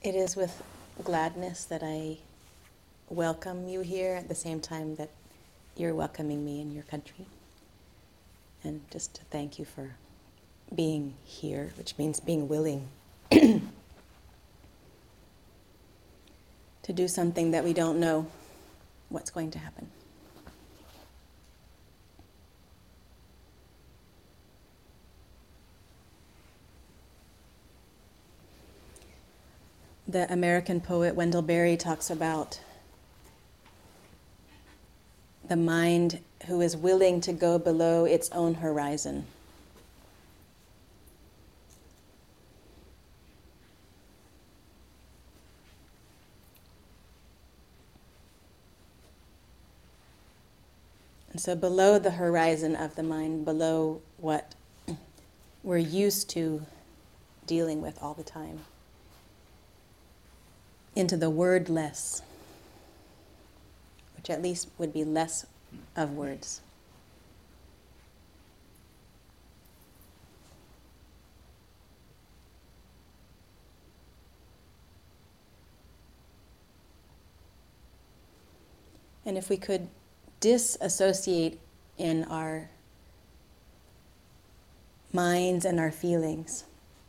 It is with gladness that I welcome you here at the same time that you're welcoming me in your country. And just to thank you for being here, which means being willing to do something that we don't know what's going to happen. The American poet Wendell Berry talks about the mind who is willing to go below its own horizon. And so below the horizon of the mind, below what we're used to dealing with all the time, into the wordless, which at least would be less of words. And if we could disassociate in our minds and our feelings,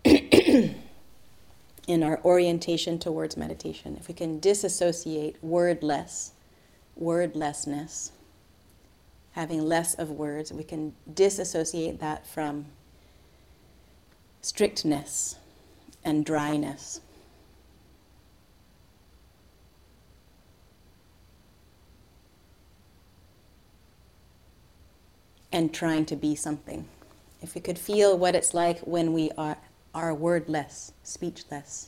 in our orientation towards meditation, if we can disassociate wordlessness, having less of words, we can disassociate that from strictness and dryness. And trying to be something. If we could feel what it's like when we are wordless, speechless.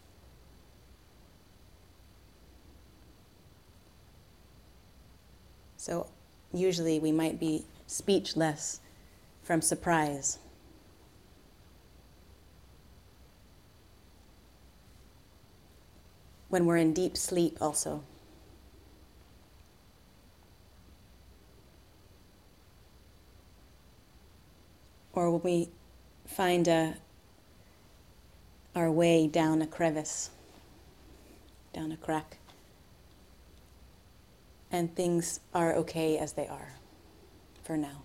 So usually we might be speechless from surprise. When we're in deep sleep also. Or when we find our way down a crevice, down a crack, and things are okay as they are for now.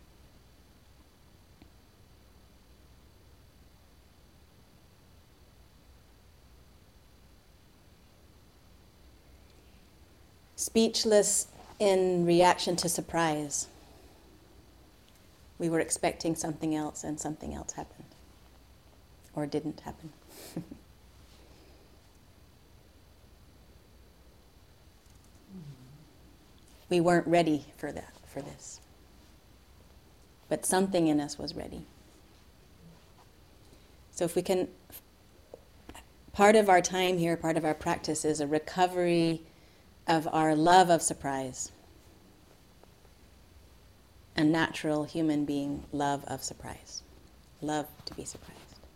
Speechless in reaction to surprise. We were expecting something else and something else happened. Or didn't happen. We weren't ready for this. But something in us was ready. So if we can, part of our time here, part of our practice is a recovery of our love of surprise. A natural human being love of surprise. Love to be surprised.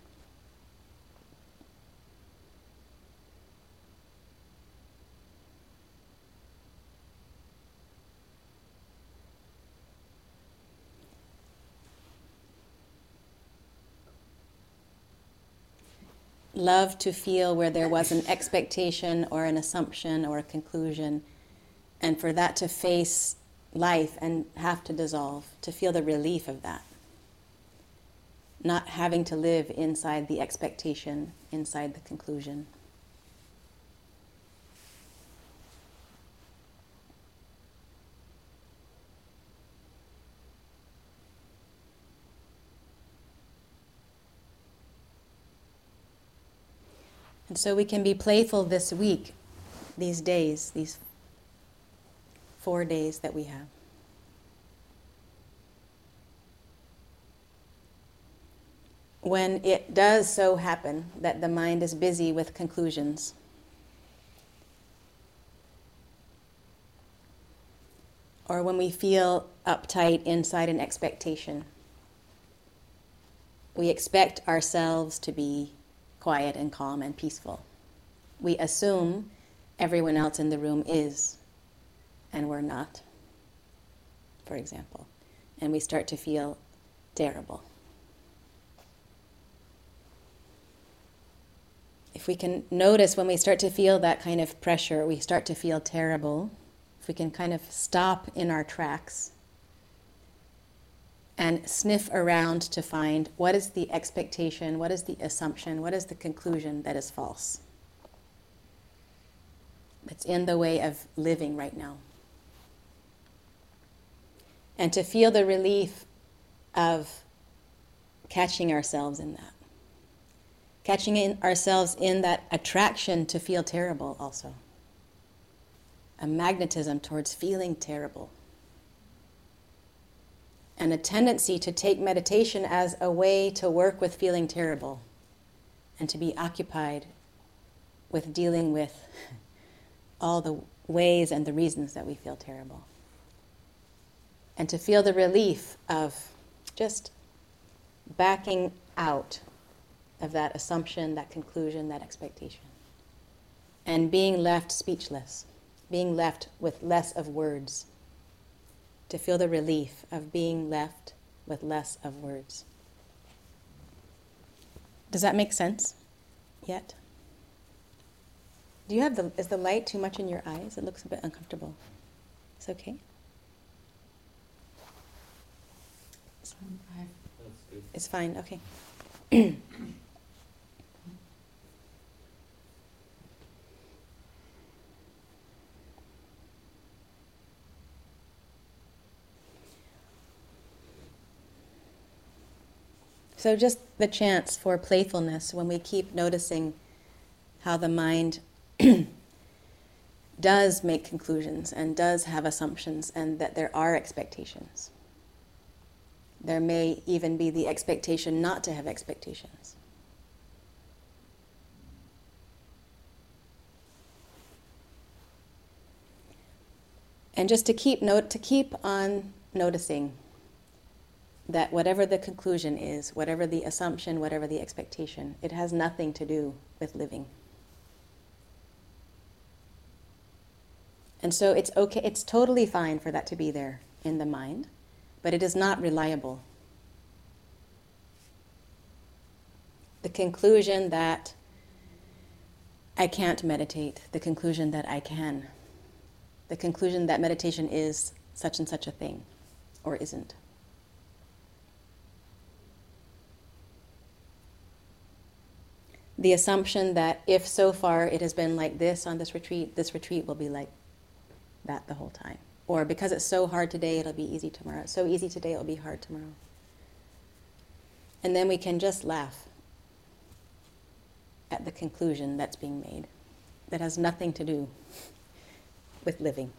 Love to feel where there was an expectation or an assumption or a conclusion, and for that to face life and have to dissolve, to feel the relief of that. Not having to live inside the expectation, inside the conclusion. And so we can be playful this week, these days, these 4 days that we have. When it does so happen that the mind is busy with conclusions, or when we feel uptight inside an expectation, we expect ourselves to be quiet and calm and peaceful. We assume everyone else in the room is, and we're not, for example. And we start to feel terrible. if we can notice when we start to feel that kind of pressure, we start to feel terrible, if we can kind of stop in our tracks and sniff around to find what is the expectation, what is the assumption, what is the conclusion that is false, that's in the way of living right now. And to feel the relief of catching ourselves in that. Ourselves in that attraction to feel terrible also. A magnetism towards feeling terrible. And a tendency to take meditation as a way to work with feeling terrible and to be occupied with dealing with all the ways and the reasons that we feel terrible. And to feel the relief of just backing out of that assumption, that conclusion, that expectation. And being left speechless, being left with less of words. To feel the relief of being left with less of words. Does that make sense yet? Do you have is the light too much in your eyes? It looks a bit uncomfortable. It's okay? It's fine, okay. So just the chance for playfulness when we keep noticing how the mind does make conclusions and does have assumptions and that there are expectations. There may even be the expectation not to have expectations. And just to keep on noticing that whatever the conclusion is, whatever the assumption, whatever the expectation, it has nothing to do with living. And so it's okay, it's totally fine for that to be there in the mind, but it is not reliable. The conclusion that I can't meditate, the conclusion that I can, the conclusion that meditation is such and such a thing, or isn't. The assumption that if so far it has been like this on this retreat will be like that the whole time. Or because it's so hard today, it'll be easy tomorrow. It's so easy today, it'll be hard tomorrow. And then we can just laugh at the conclusion that's being made that has nothing to do with living.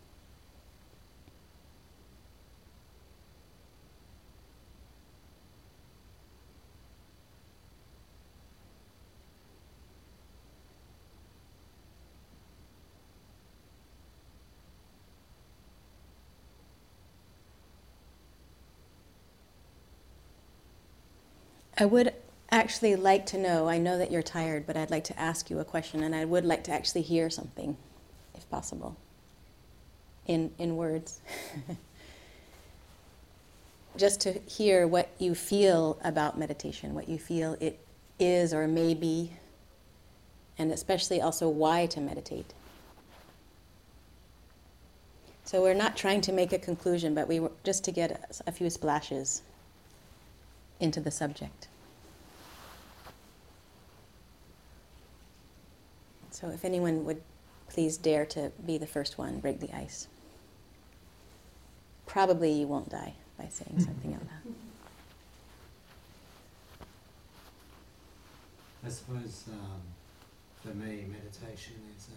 I would actually like to know, I know that you're tired, but I'd like to ask you a question, and I would like to actually hear something, if possible, in words. Just to hear what you feel about meditation, what you feel it is or may be, and especially also why to meditate. So we're not trying to make a conclusion, but we were just to get a few splashes into the subject. So if anyone would please dare to be the first one, break the ice. Probably you won't die by saying something out loud. I suppose for me, meditation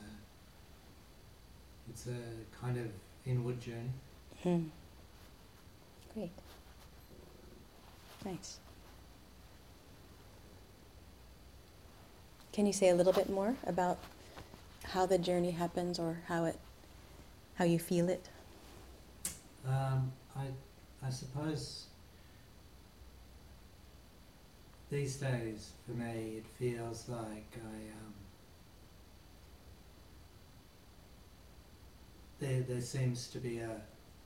it's a kind of inward journey. Mm. Great. Nice. Can you say a little bit more about how the journey happens or how you feel it? I suppose these days for me it feels like there seems to be a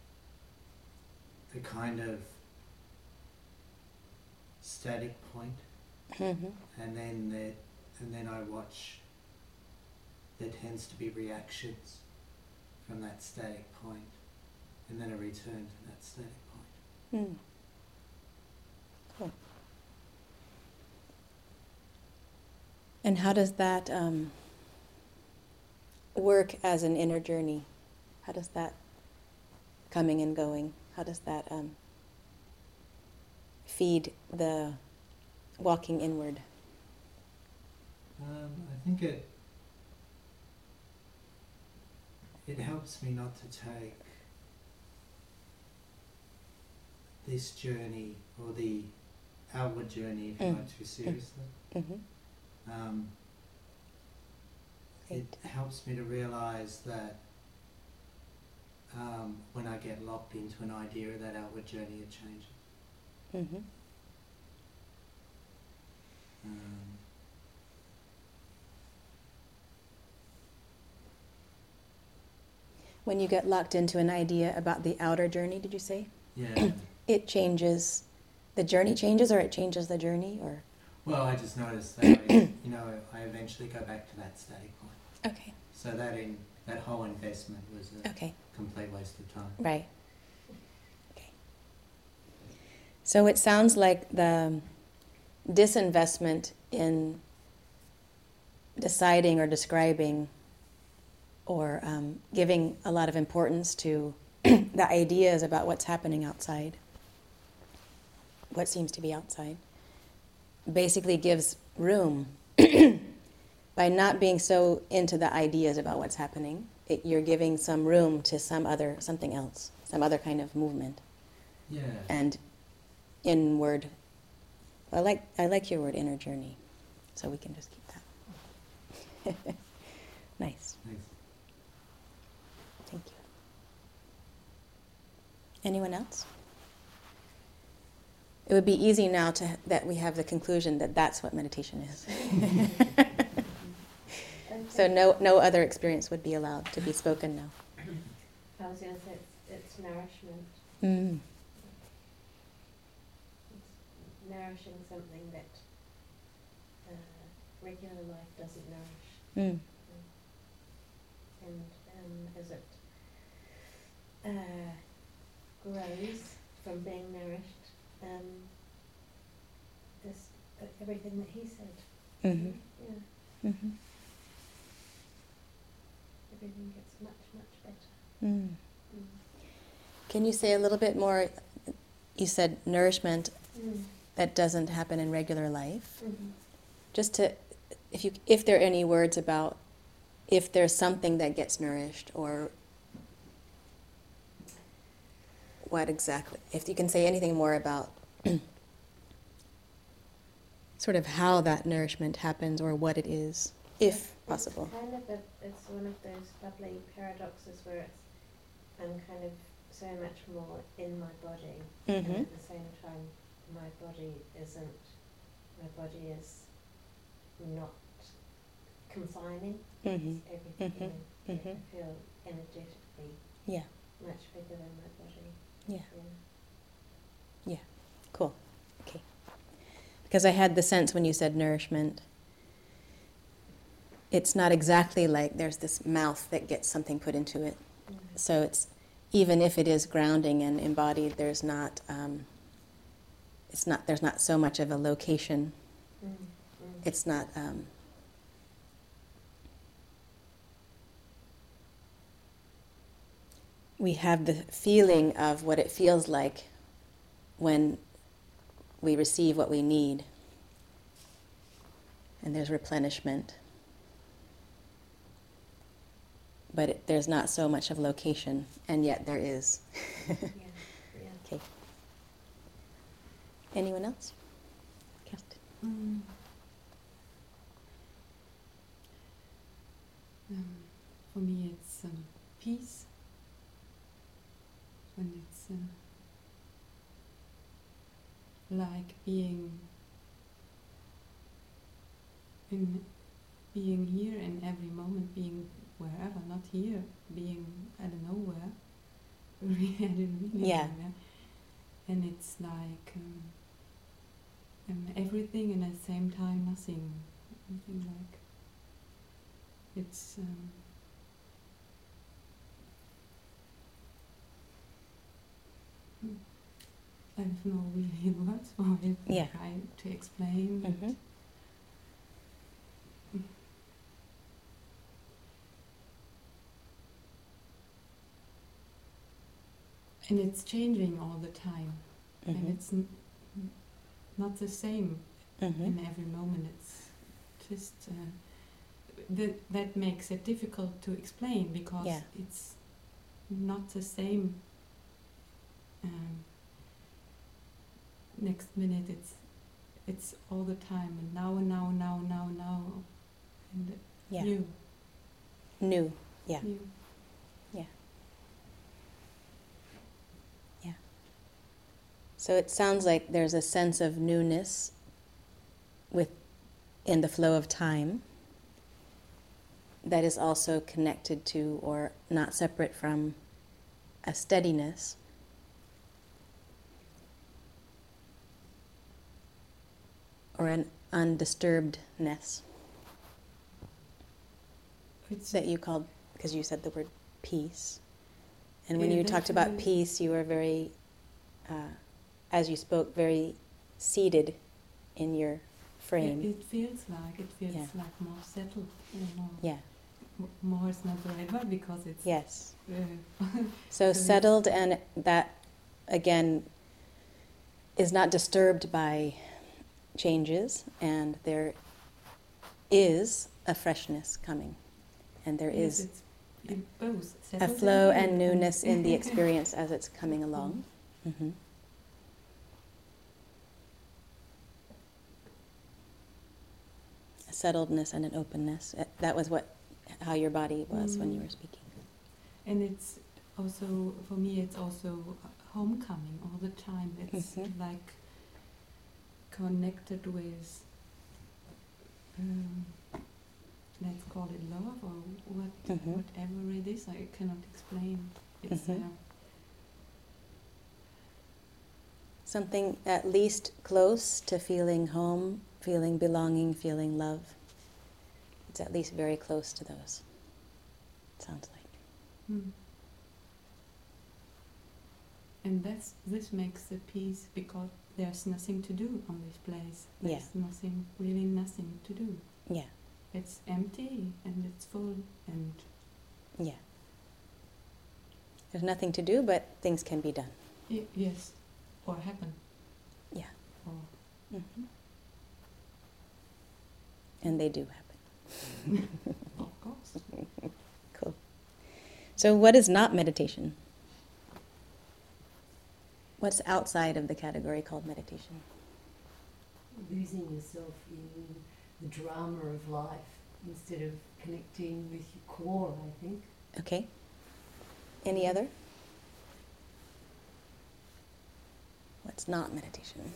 kind of static point, Mm-hmm. and then and then I watch. There tends to be reactions from that static point, and then a return to that static point. Mm. Cool. And how does that work as an inner journey? How does that coming and going, how does that feed the walking inward? I think it helps me not to take this journey, or the outward journey, if you like, too seriously. Mm-hmm. It helps me to realise that when I get locked into an idea of that outward journey, it changes. Mm-hmm. When you get locked into an idea about the outer journey, did you say? Yeah. It changes, the journey changes, or it changes the journey, or? Well, I just noticed that I eventually go back to that static point. Okay. So that whole investment was a complete waste of time. Right. Okay. So it sounds like the disinvestment in deciding or describing or giving a lot of importance to the ideas about what's happening outside, what seems to be outside, basically gives room. By not being so into the ideas about what's happening, you're giving some room to something else, some other kind of movement. Yeah. And inward. I like your word, inner journey. So we can just keep that. Nice. Thanks. Thank you. Anyone else? It would be easy now that we have the conclusion that that's what meditation is. So no other experience would be allowed to be spoken now. I was going to say it's nourishment. Mm. It's nourishing something that regular life doesn't nourish. Mm. And as it grows from being nourished, there's everything that he said. Mm-hmm. Yeah. Mm-hmm. Everything gets much, much better. Mm. Can you say a little bit more? You said nourishment that doesn't happen in regular life. Mm-hmm. Just to, if there are any words about if there's something that gets nourished, or what exactly, if you can say anything more about sort of how that nourishment happens or what it is, if possible. It's one of those lovely paradoxes where I'm kind of so much more in my body, Mm-hmm. and at the same time my body is not confining. Mm-hmm. It's everything. Mm-hmm. Mm-hmm. I feel energetically much bigger than my body. Yeah. Cool. Okay. Because I had the sense when you said nourishment, it's not exactly like there's this mouth that gets something put into it. Mm. So it's, even if it is grounding and embodied, there's not so much of a location. It's not we have the feeling of what it feels like when we receive what we need, and there's replenishment. But there's not so much of location, and yet there is. Okay. Anyone else? Kerstin. For me, it's peace, and it's like being here in every moment, being wherever, not here, being I don't know where. I didn't really know where. And it's like everything and at the same time nothing. something like it's. I have no really words for it. Yeah. I try to explain. Mm-hmm. And it's changing all the time, and Mm-hmm. it's not the same Mm-hmm. in every moment. It's just that makes it difficult to explain because Yeah. it's not the same. Next minute it's all the time, and now, and Yeah. new. New. Yeah. New. So it sounds like there's a sense of newness in the flow of time that is also connected to or not separate from a steadiness. Or an undisturbedness It's that you called, because you said the word peace. And when Yeah, you talked about definitely. peace, you were very, as you spoke, very seated in your frame. It feels Yeah. like more settled, more. Yeah, More is not the right word because it's. yes. Uh, So So settled, and that, again, is not disturbed by changes, and there is a freshness coming. And there yes, is it's in both a settled flow new and newness in the experience as it's coming along. Mm-hmm. A settledness and an openness. That was how your body was when you were speaking. And it's also, for me, it's also homecoming all the time. It's Mhm. like connected with, let's call it love or Mhm. whatever it is. I cannot explain. It's Mhm. Something at least close to feeling home, feeling belonging, feeling love. It's at least very close to those, it sounds like. And this makes the peace because there's nothing to do on this place. Yeah. There's nothing to do. Yeah, It's empty and it's full and yeah. There's nothing to do, but things can be done. yes, or happen. Yeah. Or Mm-hmm. And they do happen. of course. Cool. So what is not meditation? What's outside of the category called meditation? Losing yourself in the drama of life instead of connecting with your core, I think. Okay. Any other? What's not meditation?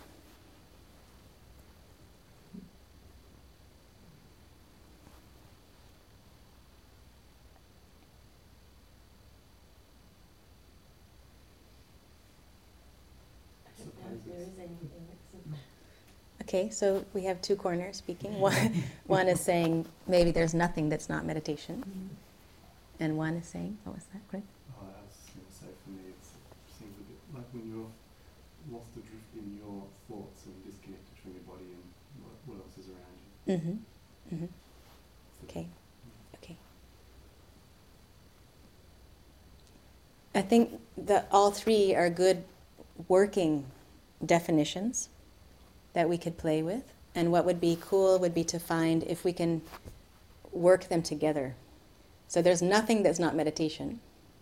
I don't know if there is anything that's Okay, so we have two corners speaking. One is saying maybe there's nothing that's not meditation. And one is saying, what was that, Greg? I was going to say, for me, it seems a bit like when you're lost adrift in your thoughts and disconnected from your body and what else is around you. Mm-hmm. Mm-hmm. So, Okay. Okay. I think that all three are good working definitions that we could play with. And what would be cool would be to find if we can work them together. So there's nothing that's not meditation.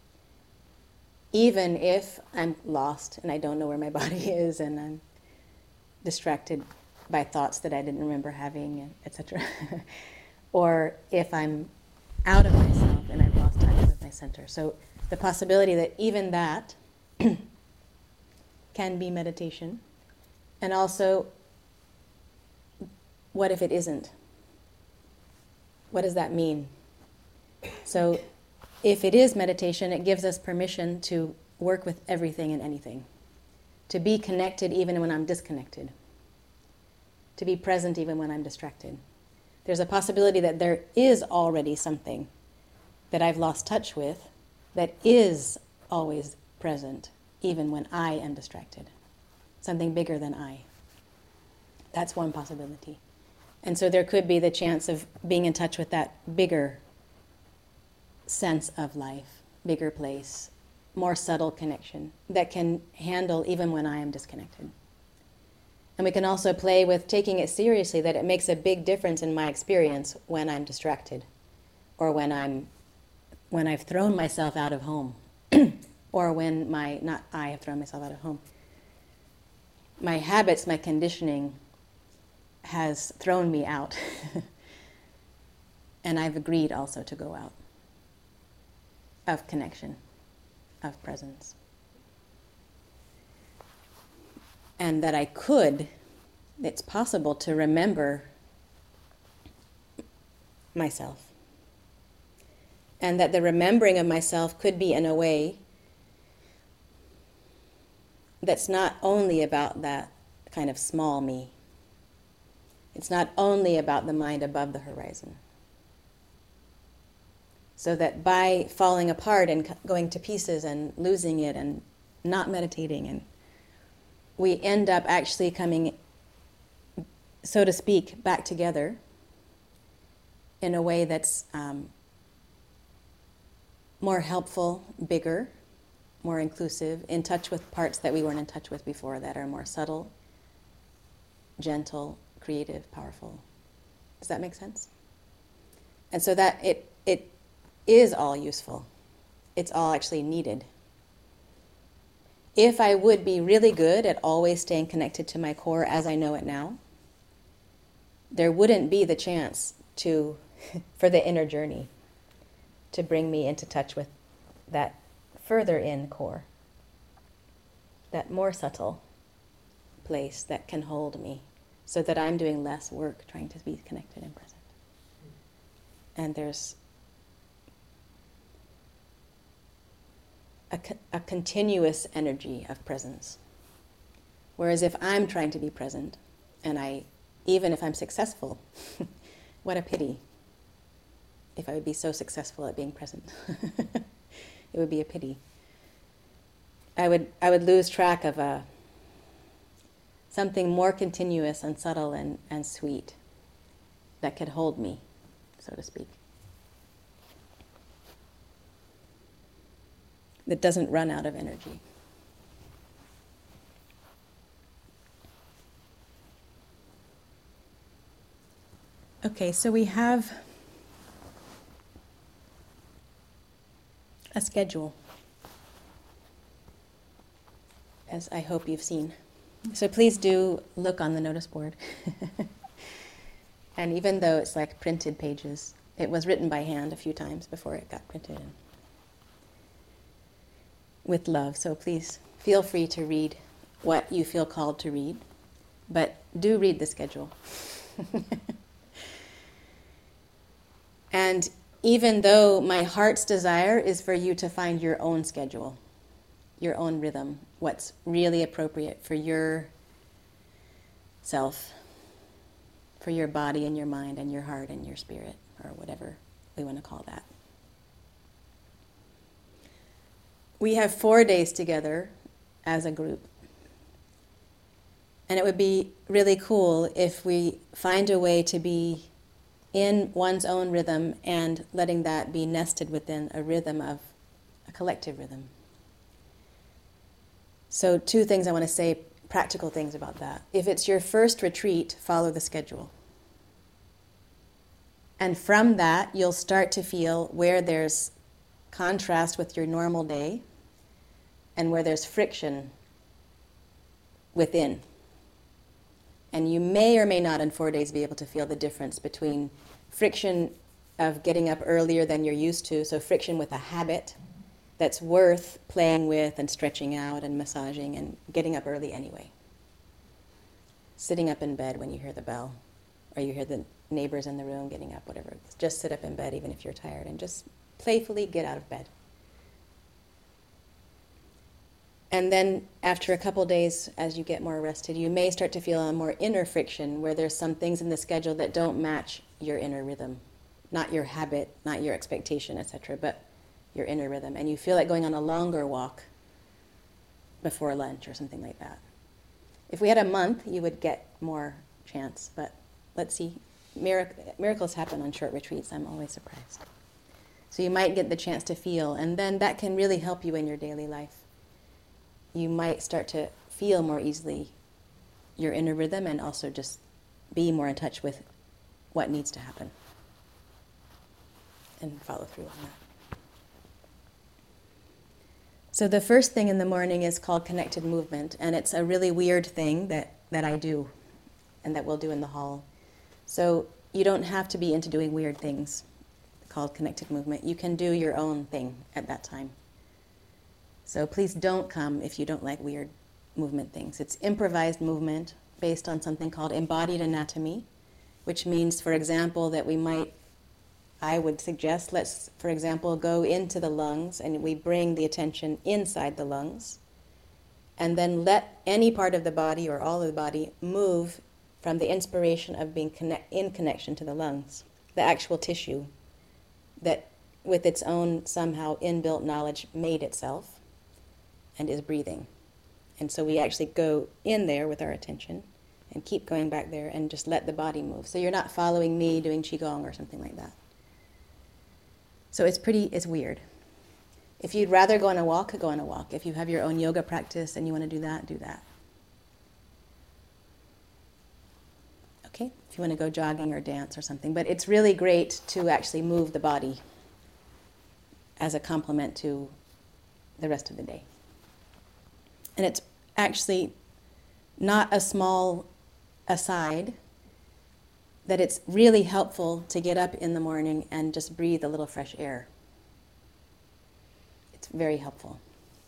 Even if I'm lost and I don't know where my body is and I'm distracted by thoughts that I didn't remember having, etc. Or if I'm out of myself and I've lost touch with my center. So the possibility that even that can be meditation. And also, what if it isn't? What does that mean? So if it is meditation, it gives us permission to work with everything and anything. To be connected even when I'm disconnected. To be present even when I'm distracted. There's a possibility that there is already something that I've lost touch with that is always present, even when I am distracted. Something bigger than I. That's one possibility. And so there could be the chance of being in touch with that bigger sense of life, bigger place, more subtle connection that can handle even when I am disconnected. And we can also play with taking it seriously, that it makes a big difference in my experience when I'm distracted, or when I've thrown myself out of home, or when I have thrown myself out of home. My habits, my conditioning has thrown me out. And I've agreed also to go out of connection, of presence. And that it's possible to remember myself. And that the remembering of myself could be in a way that's not only about that kind of small me. It's not only about the mind above the horizon. So that by falling apart and going to pieces and losing it and not meditating, and we end up actually coming, so to speak, back together in a way that's more helpful, bigger, more inclusive, in touch with parts that we weren't in touch with before, that are more subtle, gentle, creative, powerful. Does that make sense? And so that it is all useful. It's all actually needed. If I would be really good at always staying connected to my core as I know it now, there wouldn't be the chance for the inner journey to bring me into touch with that further in core, that more subtle place that can hold me, so that I'm doing less work trying to be connected and present. And there's a continuous energy of presence. Whereas if I'm trying to be present, and even if I'm successful, what a pity if I would be so successful at being present. It would be a pity. I would lose track of something more continuous and subtle and sweet that could hold me, so to speak. That doesn't run out of energy. Okay, so we have a schedule, as I hope you've seen. So please do look on the notice board. And even though it's like printed pages, it was written by hand a few times before it got printed with love. So please feel free to read what you feel called to read, but do read the schedule. And even though my heart's desire is for you to find your own schedule, your own rhythm, what's really appropriate for your self, for your body and your mind and your heart and your spirit, or whatever we want to call that. We have 4 days together as a group. And it would be really cool if we find a way to be in one's own rhythm and letting that be nested within a rhythm of a collective rhythm. So 2 things I want to say, practical things about that. If it's your first retreat, follow the schedule. And from that, you'll start to feel where there's contrast with your normal day and where there's friction within. And you may or may not in 4 days be able to feel the difference between friction of getting up earlier than you're used to, so friction with a habit that's worth playing with and stretching out and massaging and getting up early anyway. Sitting up in bed when you hear the bell, or you hear the neighbors in the room getting up, whatever. Just sit up in bed even if you're tired and just playfully get out of bed. And then after a couple days, as you get more rested, you may start to feel a more inner friction where there's some things in the schedule that don't match your inner rhythm, not your habit, not your expectation, etc., but your inner rhythm. And you feel like going on a longer walk before lunch or something like that. If we had a month, you would get more chance, but let's see. Miracles happen on short retreats. I'm always surprised. So you might get the chance to feel, and then that can really help you in your daily life. You might start to feel more easily your inner rhythm and also just be more in touch with what needs to happen and follow through on that. So the first thing in the morning is called connected movement, and it's a really weird thing that I do and that we'll do in the hall. So you don't have to be into doing weird things called connected movement. You can do your own thing at that time. So please don't come if you don't like weird movement things. It's improvised movement based on something called embodied anatomy, which means, for example, that I would suggest, let's, for example, go into the lungs and we bring the attention inside the lungs and then let any part of the body or all of the body move from the inspiration of being in connection to the lungs, the actual tissue that with its own somehow inbuilt knowledge made itself and is breathing. And so we actually go in there with our attention and keep going back there and just let the body move. So you're not following me doing Qigong or something like that. So it's weird. If you'd rather go on a walk, go on a walk. If you have your own yoga practice and you want to do that, do that. Okay? If you want to go jogging or dance or something. But it's really great to actually move the body as a complement to the rest of the day. And it's actually not a small aside that it's really helpful to get up in the morning and just breathe a little fresh air. It's very helpful.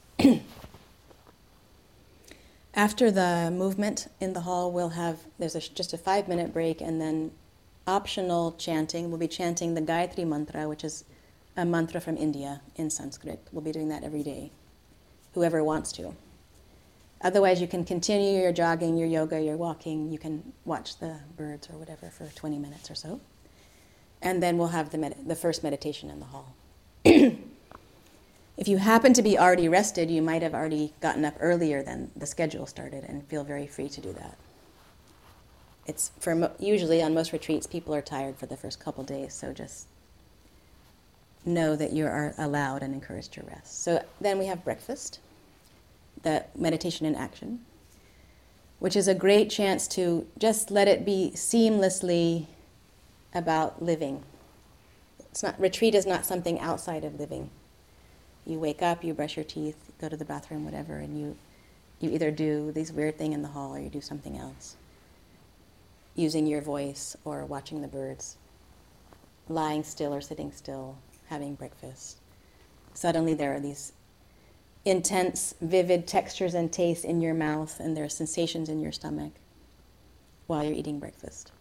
After the movement in the hall, there's just a 5-minute break, and then optional chanting. We'll be chanting the Gayatri Mantra, which is a mantra from India in Sanskrit. We'll be doing that every day, whoever wants to. Otherwise, you can continue your jogging, your yoga, your walking. You can watch the birds or whatever for 20 minutes or so. And then we'll have the first meditation in the hall. If you happen to be already rested, you might have already gotten up earlier than the schedule started and feel very free to do that. It's usually on most retreats, people are tired for the first couple days, so just know that you are allowed and encouraged to rest. So then we have breakfast, the meditation in action, which is a great chance to just let it be seamlessly about living. Retreat is not something outside of living. You wake up, you brush your teeth, go to the bathroom, whatever, and you either do this weird thing in the hall or you do something else, using your voice or watching the birds, lying still or sitting still, having breakfast. Suddenly there are these intense, vivid textures and tastes in your mouth, and there are sensations in your stomach while you're eating breakfast.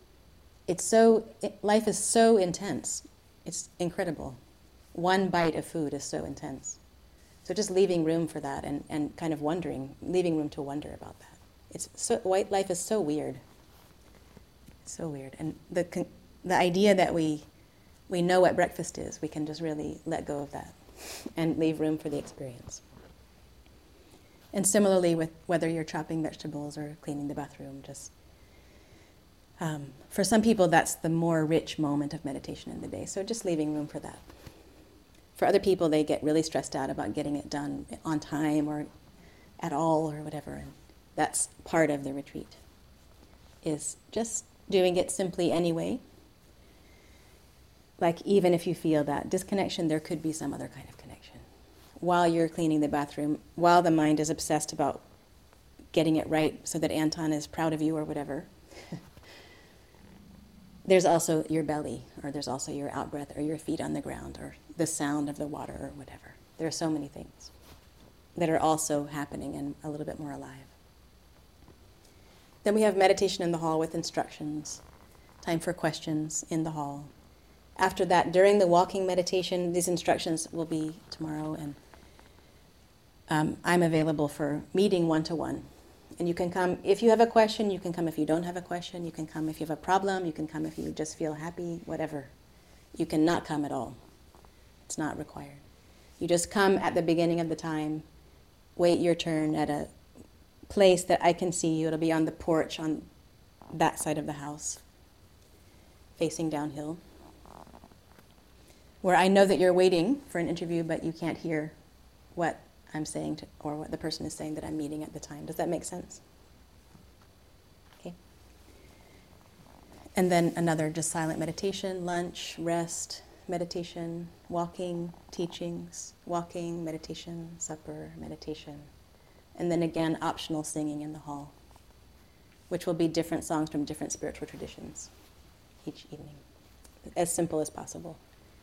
Life is so intense. It's incredible. One bite of food is so intense. So just leaving room for that and kind of leaving room to wonder about that. Life is so weird. So weird. And the idea that we know what breakfast is, we can just really let go of that and leave room for the experience. And similarly with whether you're chopping vegetables or cleaning the bathroom, for some people that's the more rich moment of meditation in the day, so just leaving room for that. For other people, they get really stressed out about getting it done on time or at all or whatever, and that's part of the retreat, is just doing it simply anyway. Like even if you feel that disconnection, there could be some other kind of connection. While you're cleaning the bathroom, while the mind is obsessed about getting it right so that Anton is proud of you or whatever, there's also your belly, or there's also your out-breath, or your feet on the ground, or the sound of the water, or whatever. There are so many things that are also happening and a little bit more alive. Then we have meditation in the hall with instructions, time for questions in the hall. After that, during the walking meditation, these instructions will be tomorrow, and I'm available for meeting one-to-one And you can come if you have a question, you can come if you don't have a question, you can come if you have a problem, you can come if you just feel happy, whatever. You cannot come at all. It's not required. You just come at the beginning of the time, wait your turn at a place that I can see you. It'll be on the porch on that side of the house, facing downhill, where I know that you're waiting for an interview, but you can't hear what I'm saying or what the person is saying that I'm meeting at the time. Does that make sense? Okay. And then another just silent meditation, lunch, rest, meditation, walking, teachings, walking, meditation, supper, meditation. And then again, optional singing in the hall, which will be different songs from different spiritual traditions each evening. As simple as possible.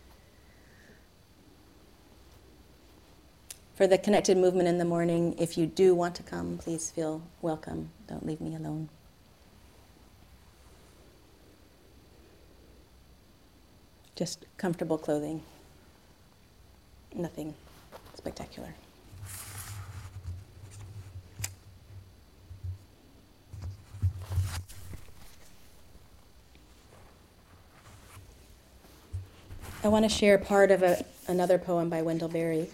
For the connected movement in the morning, if you do want to come, please feel welcome. Don't leave me alone. Just comfortable clothing. Nothing spectacular. I want to share part of another poem by Wendell Berry.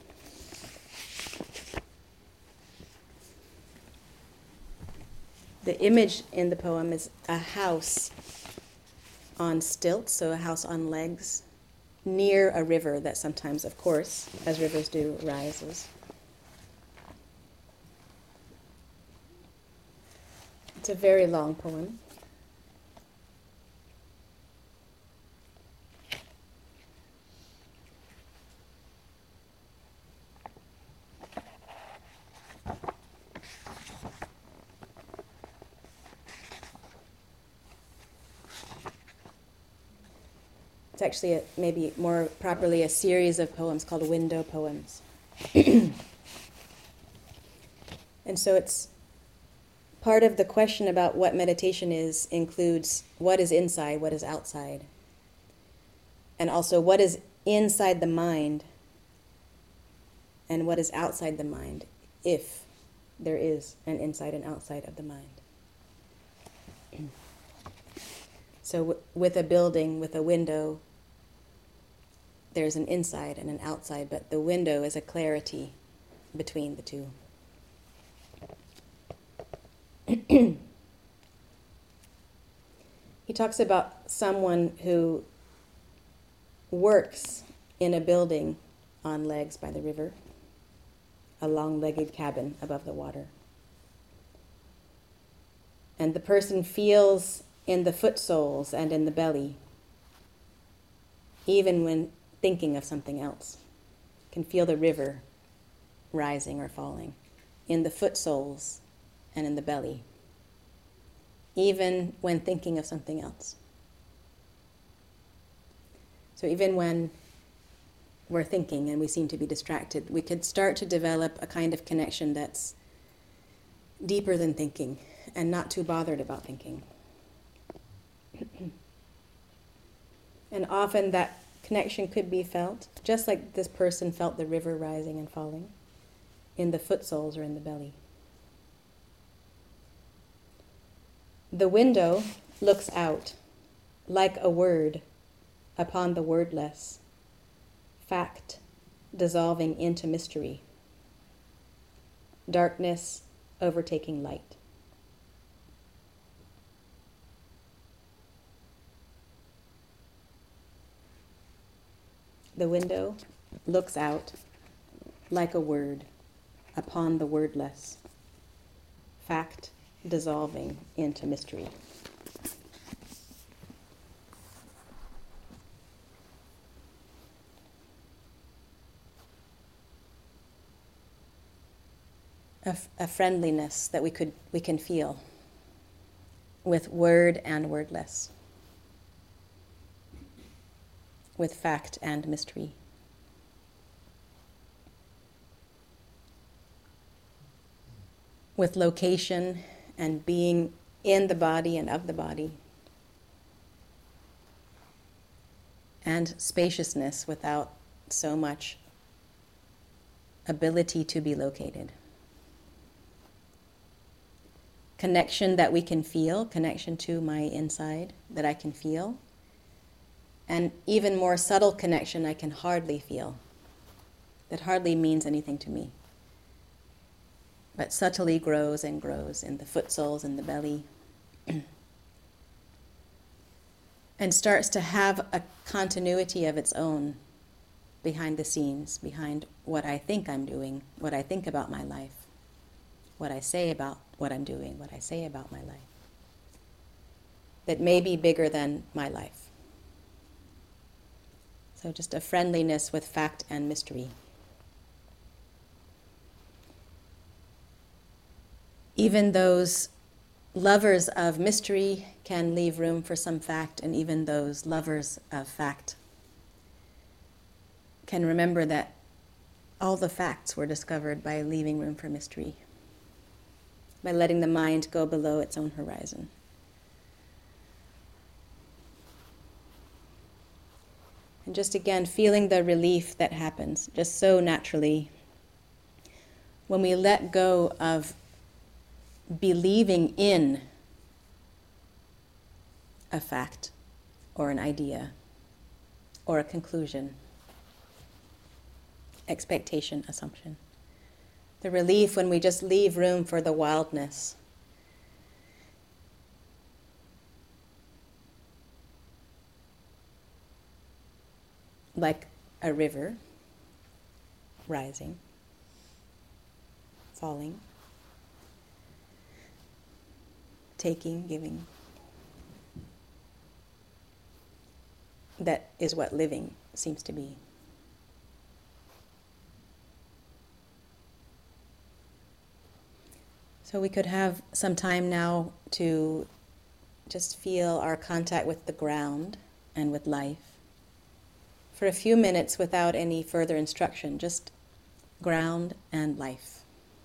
The image in the poem is a house on stilts, so a house on legs, near a river that sometimes, of course, as rivers do, rises. It's a very long poem. It's actually maybe more properly a series of poems called window poems. And so it's part of the question about what meditation is includes what is inside, what is outside, and also what is inside the mind and what is outside the mind, if there is an inside and outside of the mind. So with a building, with a window, there's an inside and an outside, but the window is a clarity between the two. He talks about someone who works in a building on legs by the river, a long-legged cabin above the water. And the person feels in the foot soles and in the belly, even when thinking of something else. Can feel the river rising or falling in the foot soles and in the belly, even when thinking of something else. So even when we're thinking and we seem to be distracted, we could start to develop a kind of connection that's deeper than thinking and not too bothered about thinking. And often that connection could be felt, just like this person felt the river rising and falling, in the foot soles or in the belly. The window looks out, like a word, upon the wordless, fact dissolving into mystery, darkness overtaking light. The window looks out like a word upon the wordless, fact dissolving into mystery. A friendliness that we can feel with word and wordless, with fact and mystery. With location and being in the body and of the body. And spaciousness without so much ability to be located. connection that we can feel, connection to my inside that I can feel, and even more subtle connection I can hardly feel, that hardly means anything to me, but subtly grows and grows in the foot soles and the belly, and starts to have a continuity of its own behind the scenes, behind what I think I'm doing, what I think about my life, what I say about what I'm doing, what I say about my life, that may be bigger than my life. So just a friendliness with fact and mystery. Even those lovers of mystery can leave room for some fact, and even those lovers of fact can remember that all the facts were discovered by leaving room for mystery, by letting the mind go below its own horizon. And just again, feeling the relief that happens just so naturally when we let go of believing in a fact or an idea or a conclusion, expectation, assumption. The relief when we just leave room for the wildness. Like a river rising, falling, taking, giving. That is what living seems to be. So we could have some time now to just feel our contact with the ground and with life for a few minutes without any further instruction, just ground and life.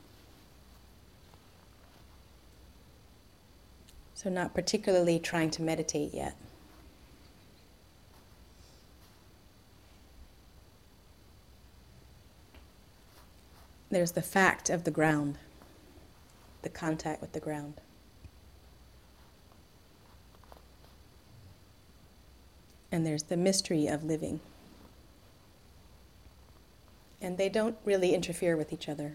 So not particularly trying to meditate yet. There's the fact of the ground, the contact with the ground. And there's the mystery of living. And they don't really interfere with each other.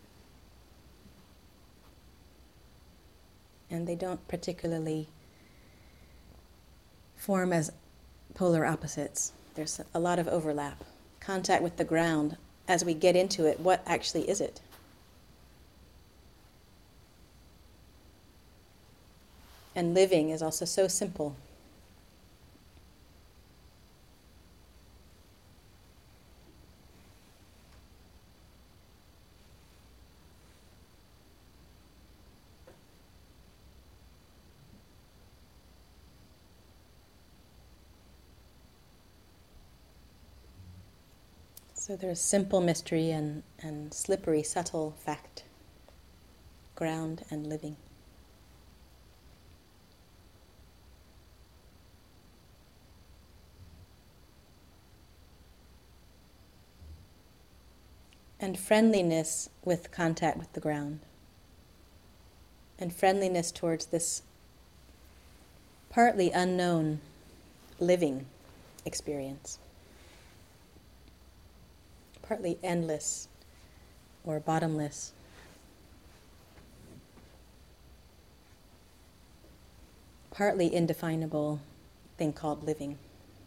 And they don't particularly form as polar opposites. There's a lot of overlap. Contact with the ground, as we get into it, what actually is it? And living is also so simple. So there's simple mystery and slippery, subtle fact, ground and living. And friendliness with contact with the ground. And friendliness towards this partly unknown living experience. Partly endless or bottomless. Partly indefinable thing called living.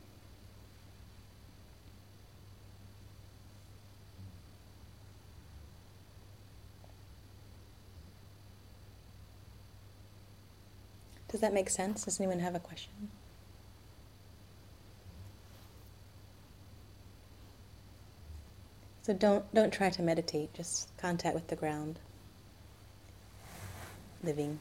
Does that make sense? Does anyone have a question? So don't try to meditate, just contact with the ground, living.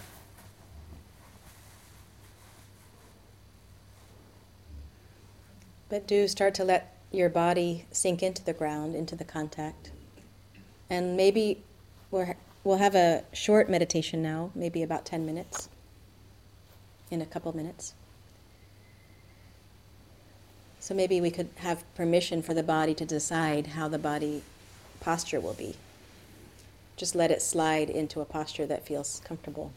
But do start to let your body sink into the ground, into the contact. And maybe we'll have a short meditation now, maybe about 10 minutes, in a couple minutes. So maybe we could have permission for the body to decide how the body posture will be. Just let it slide into a posture that feels comfortable.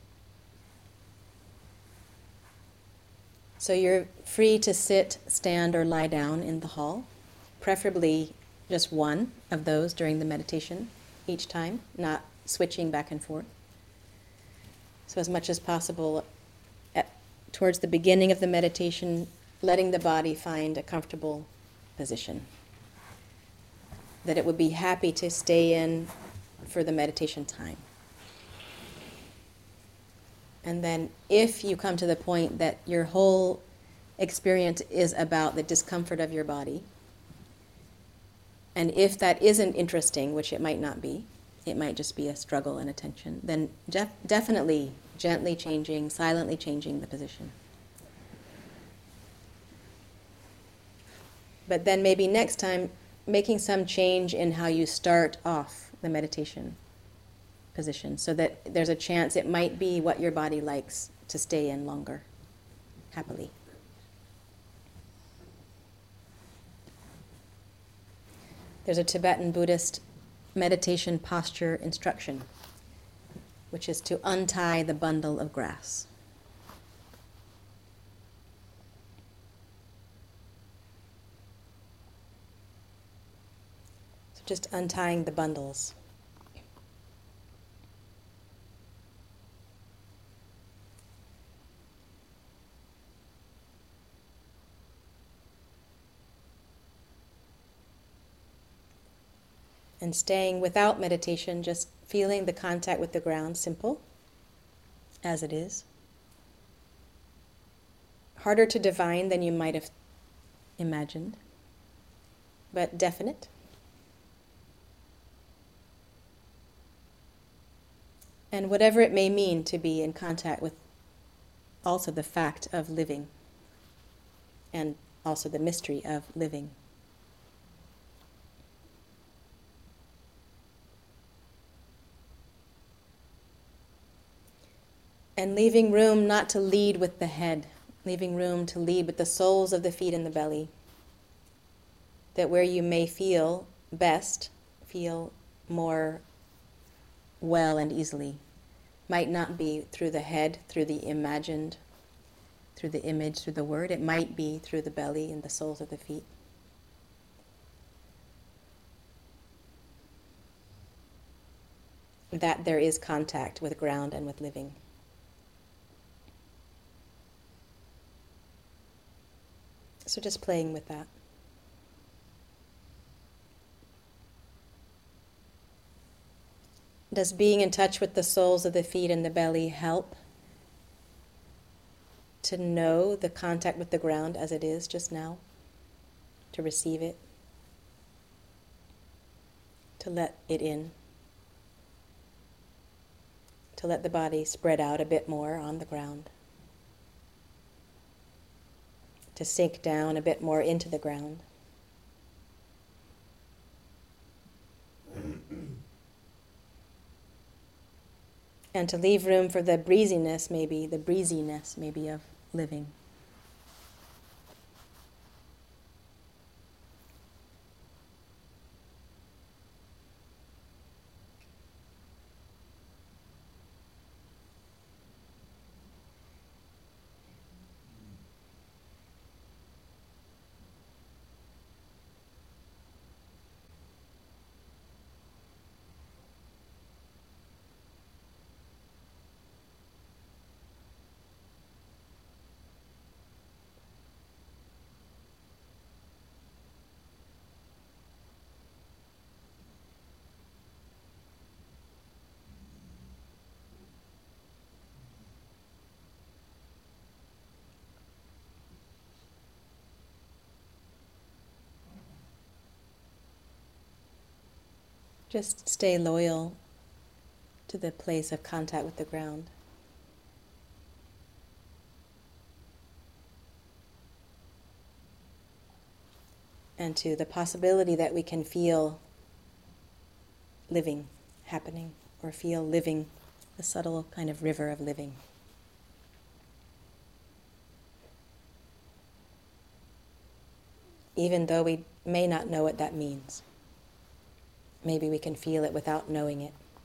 So you're free to sit, stand, or lie down in the hall, preferably just one of those during the meditation each time, not switching back and forth. So as much as possible, towards the beginning of the meditation, letting the body find a comfortable position that it would be happy to stay in for the meditation time. And then if you come to the point that your whole experience is about the discomfort of your body, and if that isn't interesting, which it might not be, it might just be a struggle and a tension, then definitely gently changing, silently changing the position. But then maybe next time, making some change in how you start off the meditation position so that there's a chance it might be what your body likes to stay in longer, happily. There's a Tibetan Buddhist meditation posture instruction, which is to untie the bundle of grass. So just untying the bundles. And staying without meditation, just feeling the contact with the ground, simple, as it is. Harder to divine than you might have imagined, but definite. And whatever it may mean to be in contact with also the fact of living, and also the mystery of living. And leaving room not to lead with the head, leaving room to lead with the soles of the feet and the belly. That where you may feel best, feel more well and easily, might not be through the head, through the imagined, through the image, through the word. It might be through the belly and the soles of the feet. That there is contact with ground and with living. So just playing with that. Does being in touch with the soles of the feet and the belly help to know the contact with the ground as it is just now? To receive it? To let it in? To let the body spread out a bit more on the ground? To sink down a bit more into the ground? And to leave room for the breeziness maybe of living. Just stay loyal to the place of contact with the ground. And to the possibility that we can feel living happening, or feel living, the subtle kind of river of living. Even though we may not know what that means. Maybe we can feel it without knowing it.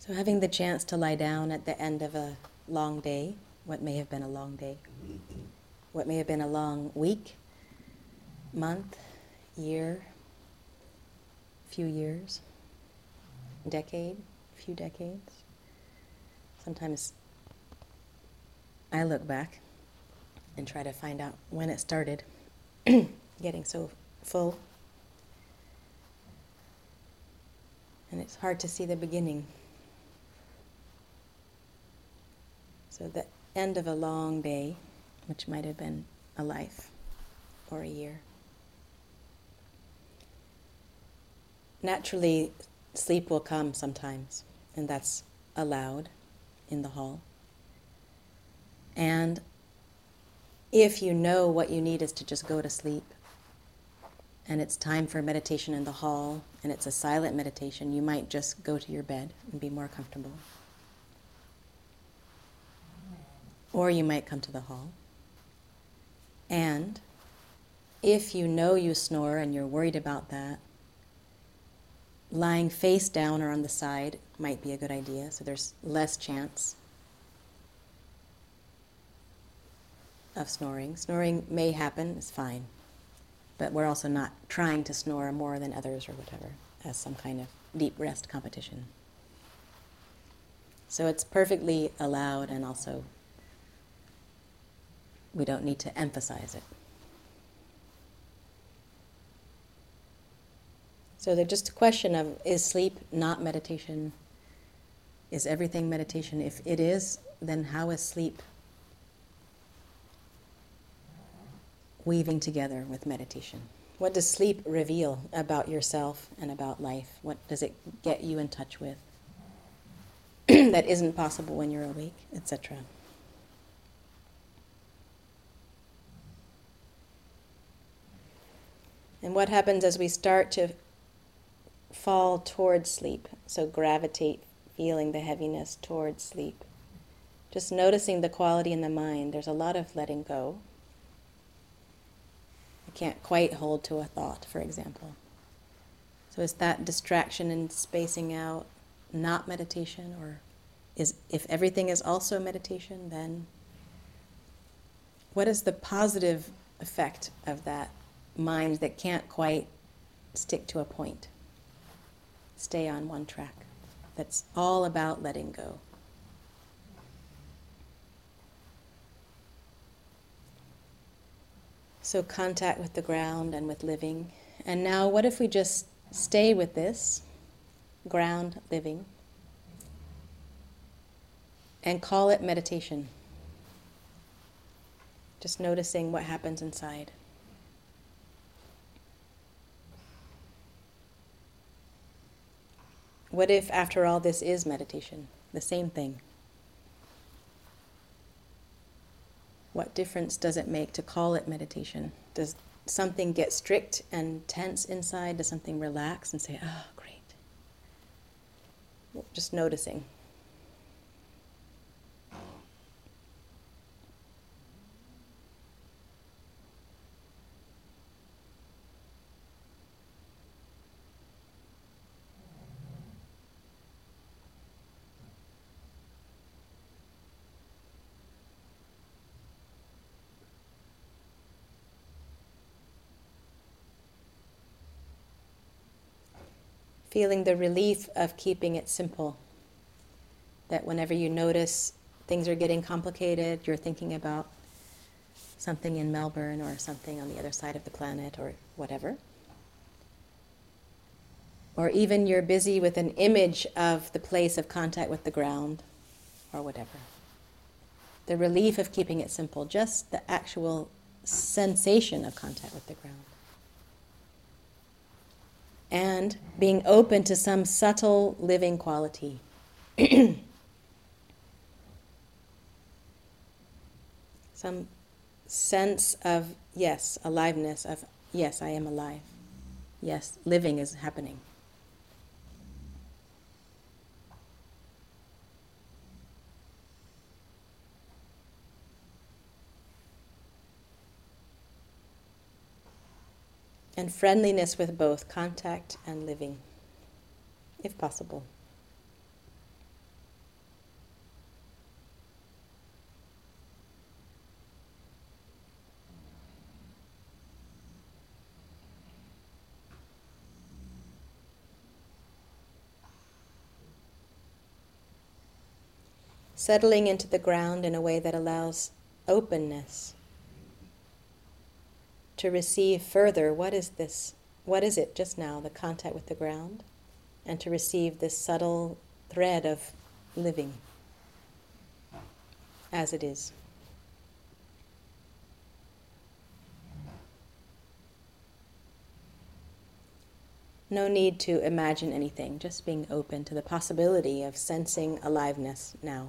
So having the chance to lie down at the end of a long day, what may have been a long day, what may have been a long week, month, year, few years, decade, few decades. Sometimes I look back and try to find out when it started getting so full. And it's hard to see the beginning. So the end of a long day, which might have been a life or a year. Naturally, sleep will come sometimes, and that's allowed in the hall. And if you know what you need is to just go to sleep, and it's time for meditation in the hall, and it's a silent meditation, you might just go to your bed and be more comfortable. Or you might come to the hall. And if you know you snore and you're worried about that, lying face down or on the side might be a good idea, so there's less chance of snoring. Snoring may happen, it's fine. But we're also not trying to snore more than others or whatever, as some kind of deep rest competition. So it's perfectly allowed, and also we don't need to emphasize it. So there's just a question of, is sleep not meditation? Is everything meditation? If it is, then how is sleep weaving together with meditation? What does sleep reveal about yourself and about life? What does it get you in touch with that isn't possible when you're awake, etc.? And what happens as we start to fall towards sleep, so gravitate, feeling the heaviness towards sleep? Just noticing the quality in the mind. There's a lot of letting go. I can't quite hold to a thought, for example. So is that distraction and spacing out not meditation? Or is, if everything is also meditation, then what is the positive effect of that mind that can't quite stick to a point, stay on one track, that's all about letting go? So contact with the ground and with living. And now what if we just stay with this, ground, living, and call it meditation? Just noticing what happens inside. What if, after all, this is meditation? The same thing. What difference does it make to call it meditation? Does something get strict and tense inside? Does something relax and say, oh, great? Just noticing. Feeling the relief of keeping it simple. That whenever you notice things are getting complicated, you're thinking about something in Melbourne or something on the other side of the planet or whatever. Or even you're busy with an image of the place of contact with the ground or whatever. The relief of keeping it simple, just the actual sensation of contact with the ground. And being open to some subtle living quality. Some sense of, yes, aliveness, of, yes, I am alive. Yes, living is happening. And friendliness with both contact and living, if possible. settling into the ground in a way that allows openness to receive further what is this, what is it just now, the contact with the ground, and to receive this subtle thread of living as it is. No need to imagine anything, just being open to the possibility of sensing aliveness now.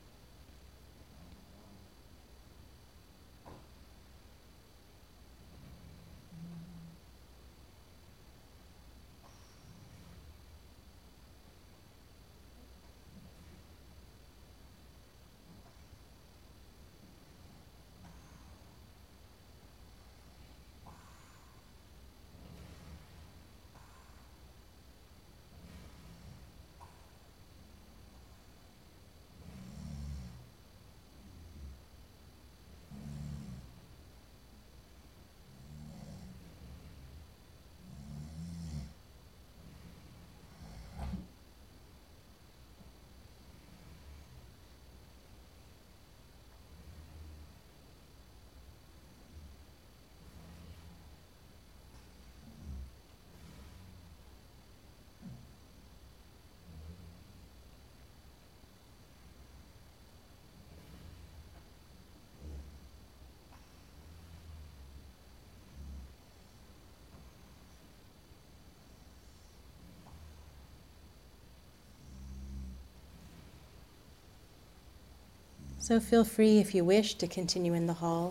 So feel free, if you wish, to continue in the hall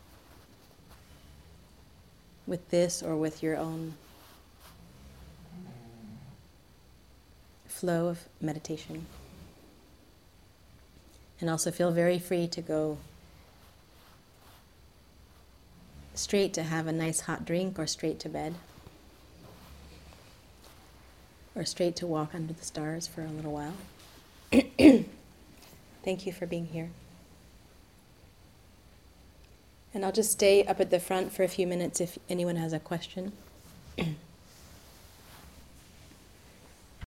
with this or with your own flow of meditation. And also feel very free to go straight to have a nice hot drink, or straight to bed, or straight to walk under the stars for a little while. Thank you for being here. And I'll just stay up at the front for a few minutes if anyone has a question.